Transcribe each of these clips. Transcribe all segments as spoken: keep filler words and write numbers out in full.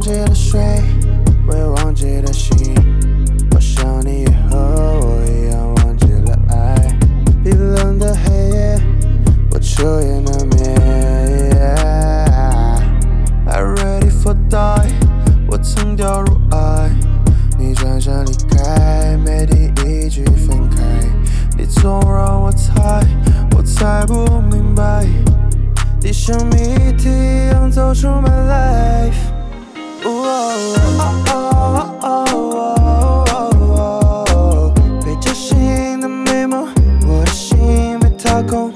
记了水，我也忘记了心。我想你也和我一样忘记了爱。冰冷的黑夜，我彻夜难眠。I'm ready for die， 我曾掉入爱，你转身离开，没第一句分开。你总让我猜，我猜不明白，你像谜题一样走出 my life。背着新的美梦，我的心被掏空。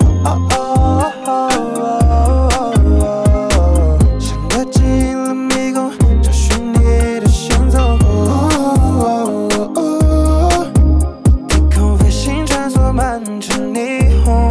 像掉进了迷宫，找寻你的行踪。低空飞行，穿梭满城霓虹。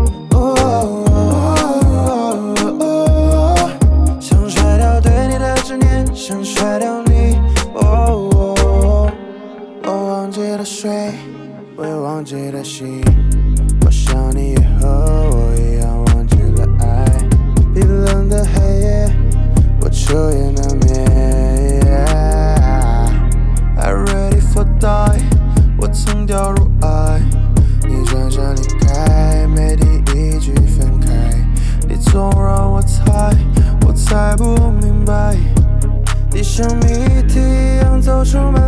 想甩掉对你的执念，想甩掉你。我忘记了水，我也忘记了心。我想你也和我一样忘记了爱。冰冷的黑夜，我彻夜难眠。I'm ready for die， 我曾掉入爱，你转身离开，没第一句分开。你总让我猜，我猜不明白，你像谜题一样走出门。